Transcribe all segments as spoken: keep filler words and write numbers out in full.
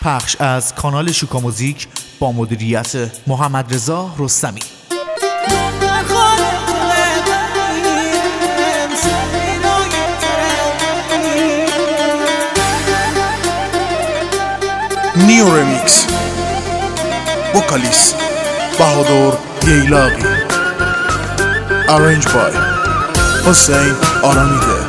پخش از کانال شوکا موزیک با مدیریت محمد رضا رستمی. نیو رمیکس وکالیست بهادر ییلاقی، ارنج بای حسین آرامیده.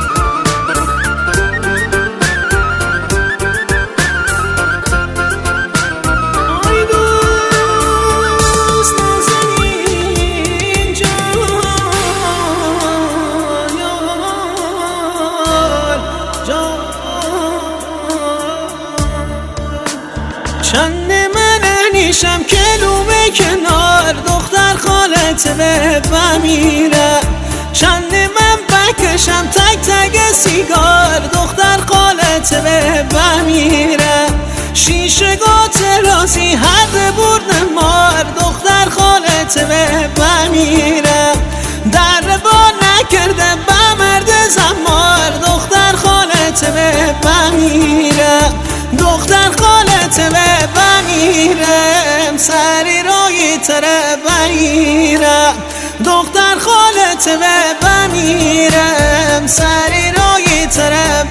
چند من نیشم کلومه کنار دختر خالت به بمیره، چند من بکشم تک تک سیگار دختر خالت به بمیره، شیشه گات رازی حد برد مار دختر خالت به بمیره، در با نکرده بمرد زمار دختر خالت به بمیره، دختر خالت به بمیرم سری روی تره بمیرم، دختر خالت به بمیرم سری روی تره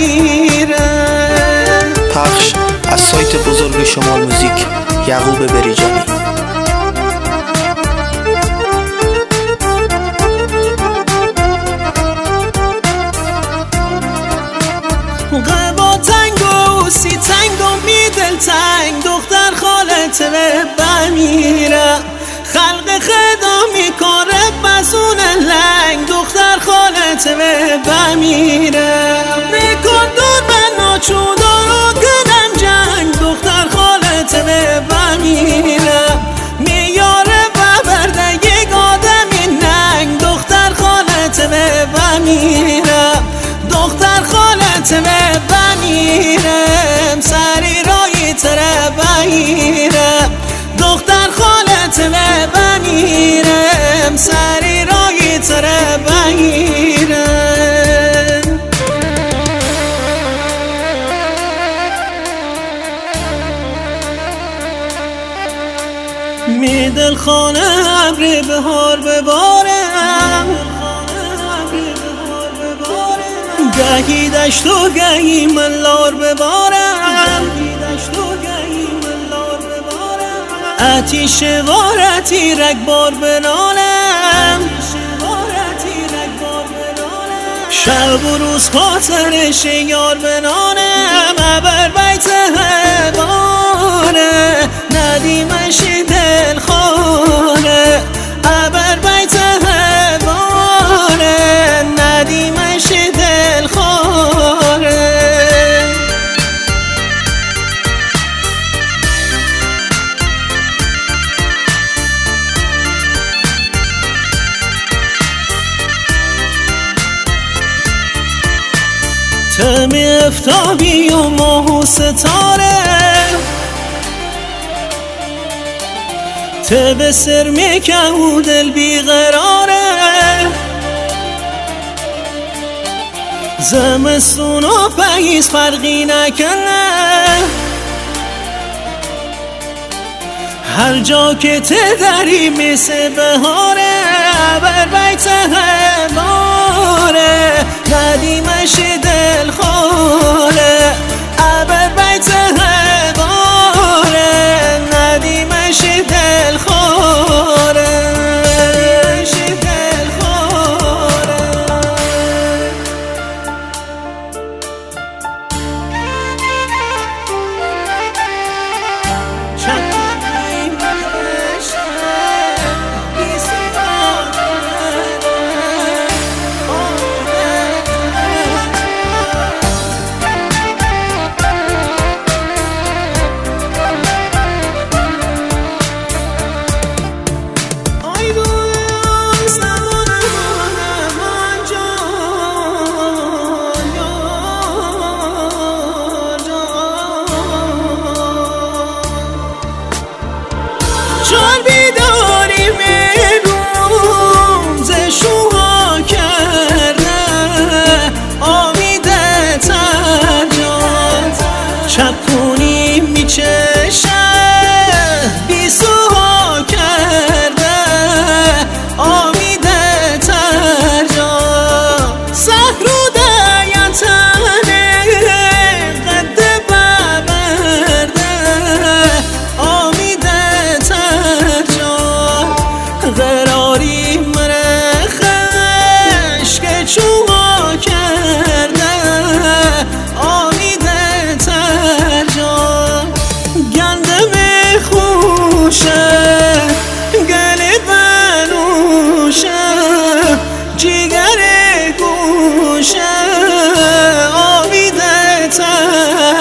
بمیرم. پخش از سایت بزرگ شمال موزیک، یعقوب بریجانی. قبا تنگ و سی تنگ و میدل تنگ دختر خالت به بمیره، خلق خدا میکاره بزون لنگ دختر خالت به بمیره، میکن دور من ناچودار و کنم جنگ دختر خالت به بمیره، میاره ببرده یک آدمی ننگ دختر خالت به بمیره، دختر خالت به بمیرم سری روی تره بمیرم، دختر خالت به بمیرم سری روی تره بمیرم. می دل خانه ابر بهار ببارم، گهی دشت و گهی ملار ببارم، آتیش وارتی رگبار بنالم، شب و روز خاطرش یار بنانم، ابر بیت هواره ندیمش دل خاره، ابر بیت هواره ندیمش دل خاره. تم افتابی و ماه و ستاره، تب سر میکن و دل بیقراره، زمستون و پاییز فرقی نکنه، هر جا که تدری مثل بهاره، بر بیت هواره ندیمش دل خاله، بر بیت هواره ندیمش دل خاره.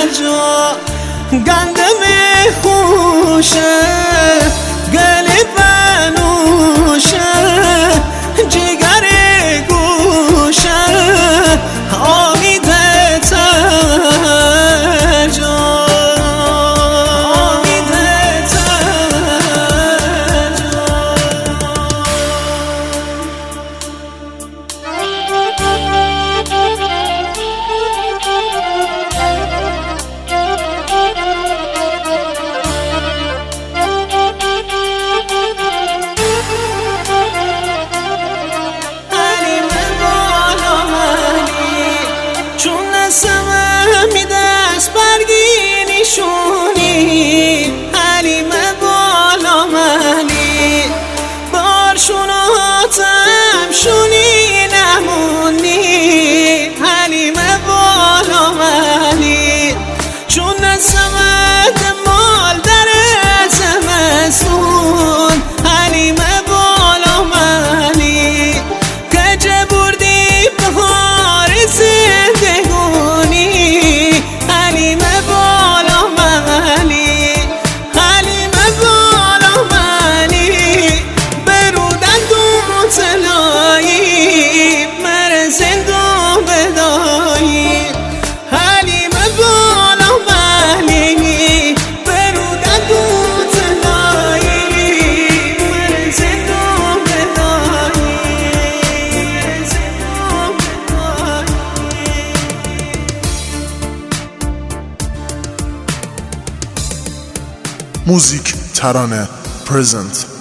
جا گندم خوشه گل بنوشه جگر گوشه آمیده تر جا آمیده تر جا میدست برگی نشونی حلیم بالا منی بارشوناتم شونی نمونی حلیم بالا منی چون نسمت مال در زمستون حلیم بالا منی کجه بردی بهار زندگونی حلیم بالا منی حلیم بالا منی برودن دو تلایی مر زندو بدایی حلیم بالا منی برودن دو تلایی مر زندو بدایی مر زندو بدایی موزیک ترانه پرزنت